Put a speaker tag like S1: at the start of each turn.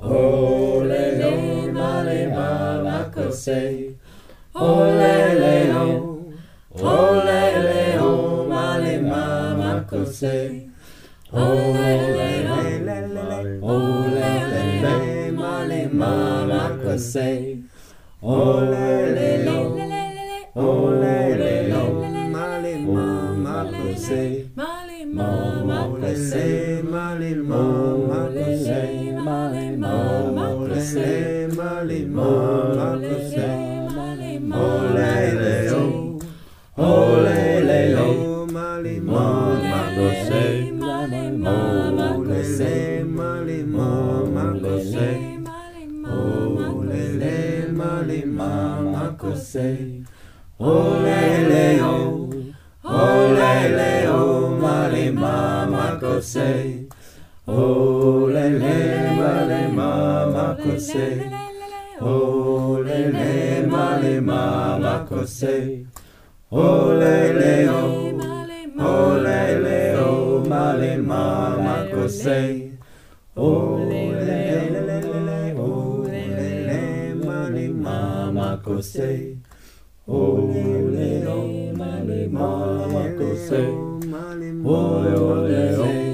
S1: Ole le male mama kose. Ole le o. Ole le o male mama kose. Ole le o. Ole le male mama kose. Ole le o. Ole le o male mama kose.
S2: Male mama
S1: kose. Male mama kose.
S2: Male mama
S1: kose. Male mama kose. Ole le o. Ole le o male mama kose.
S2: Male mama kose.
S1: Male mama kose. Ole le male mama kose. Ole le o. Ole le o male mama kose. Ole le male mama kose. Ole le male mama kose. Ole le o. Ole le o male mama kose. Ole le male mama kose. Ole o male mama kose. Ole o.